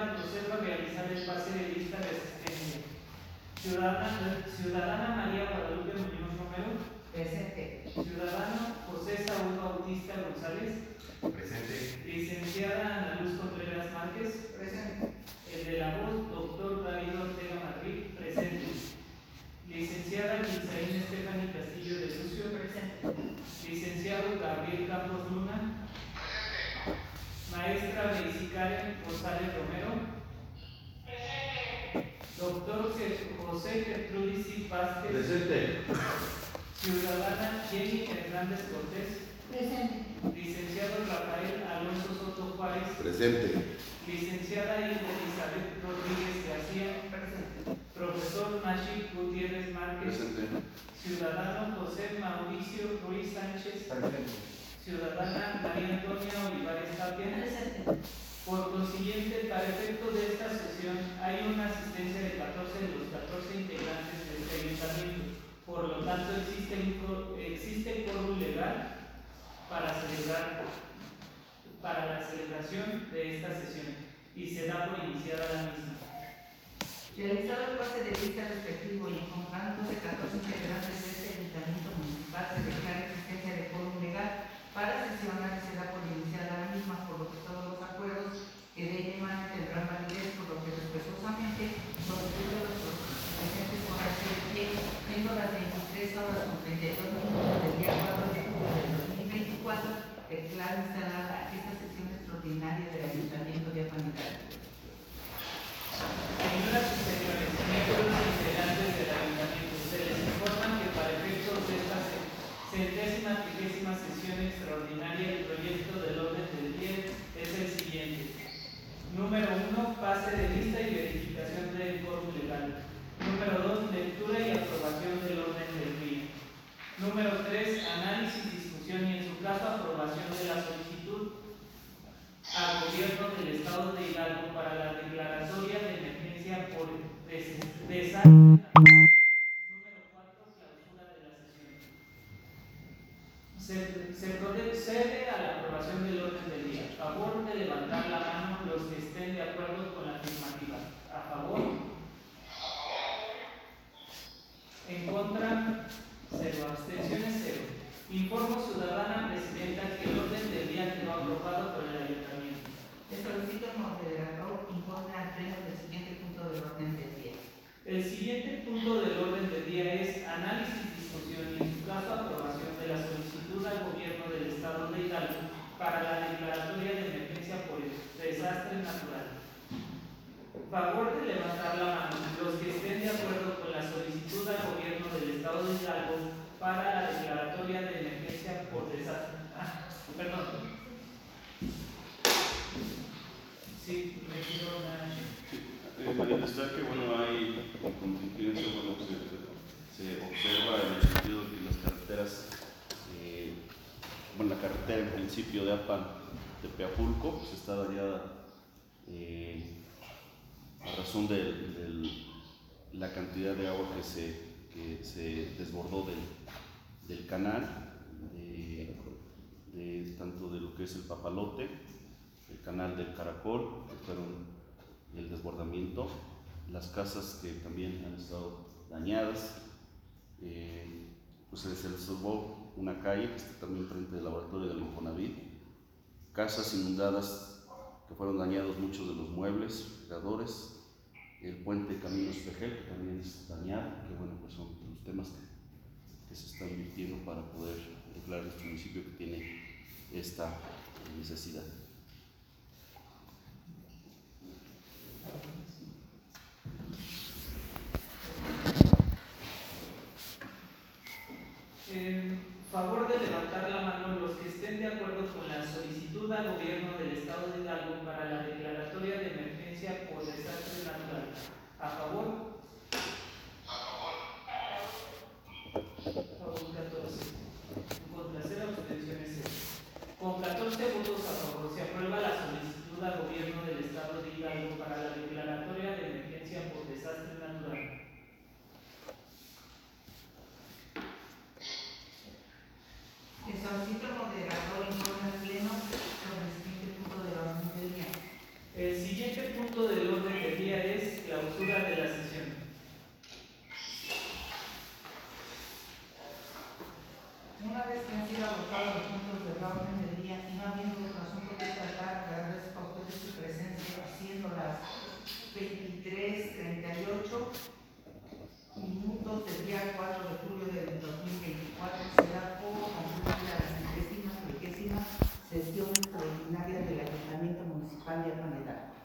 licenciada procedo a realizar el pase de lista de asistencia. Ciudadana María Guadalupe Muñoz Romero. Presente. Ciudadano José Saúl Bautista González. Presente. Licenciada Ana Luz Contreras Márquez. Presente. El de la voz, doctor David Ortega Madrid. Presente. Licenciada Gisela Estefany Castillo de Lucio. Presente. Licenciado Gabriel Campos Luna. Presente. Maestra Daisy Karen González Romero. Presente. Doctor José Gertrudis C. Vázquez. Presente. Ciudadana Jenny Hernández Cortés. Presente. Licenciado Rafael Alonso Soto Juárez. Presente. Licenciada Elizabeth Rodríguez García. Presente. Profesor Nachib Gutiérrez Márquez. Presente. Ciudadano José Mauricio Ruiz Sánchez. Presente. Ciudadana María Antonia Olivares Tapia. Presente. Por consiguiente, para efecto de esta sesión, hay una asistencia de 14 de los 14 integrantes de este ayuntamiento. Por lo tanto, existe quórum legal para la celebración de esta sesión y se da por iniciada la misma. Realizado el pase de lista respectivo y en conjunto de 14 integrantes de este ayuntamiento municipal, se declara existencia de quórum legal para sesionar y se da por iniciada la misma, por lo que todos los acuerdos que de ella emanen tendrán validez, por lo que respetuosamente solicito a los presentes con la que siendo las 23 horas con 32 minutos del día 4 de julio del 2024, declaro instalada esta sesión extraordinaria del Ayuntamiento de Apanitán. Señoras y señores, miembros integrantes del ayuntamiento, se les informa que para efectos de esta 130ª sesión extraordinaria el proyecto del orden del día es el siguiente. Número 1, pase de lista y verificación del quórum legal. Número 2, lectura y aprobación del orden del día. Número 3, análisis, discusión y en su caso aprobación de la solicitud al gobierno del estado de Hidalgo para la declaratoria de emergencia por desastre. Número 4, clausura de la sesión. Se procede a la aprobación del orden del día. A favor de levantar la mano los que estén de acuerdo con la afirmativa. A favor. En contra, 0. Abstenciones, 0. Informo, ciudadana presidenta, que el orden del día quedó aprobado por el ayuntamiento. Le solicito al moderador informe al pleno del siguiente punto del orden del día. El siguiente punto del orden del día es análisis, discusión y en su caso aprobación de la solicitud al gobierno del estado de Hidalgo para la declaratoria de emergencia por desastre natural. Favor de levantar la mano los que estén de acuerdo con la solicitud al gobierno del estado de Hidalgo para la declaratoria de emergencia por desastre. Perdón. Sí, me quiero manifestar que hay contingencia, se observa en el sentido de que las carreteras, la carretera en principio de Apan de Peapulco pues está dañada a razón de la cantidad de agua que se desbordó del canal, tanto de lo que es el Papalote, el canal del Caracol, que fueron el desbordamiento, las casas que también han estado dañadas, pues se les salvó una calle que está también frente al laboratorio del Infonavit, casas inundadas que fueron dañados muchos de los muebles, fregadores, el puente Camino Espejel que también es dañado, que pues son los temas que se están invirtiendo para poder declarar este municipio que tiene esta necesidad. Favor de levantar la mano los que estén de acuerdo con la solicitud al gobierno del estado de Hidalgo para la declaratoria de emergencia por desastre natural. ¿A favor? A favor 14. En contra 0, abstenciones 0. Con 14 votos a favor se aprueba la solicitud al gobierno del estado de Hidalgo para la declaratoria de emergencia por desastre natural. Le solicito al moderador informe al pleno sobre el siguiente punto del orden del día. El siguiente punto del Una vez que han sido agotados los puntos de la orden del día y no habiendo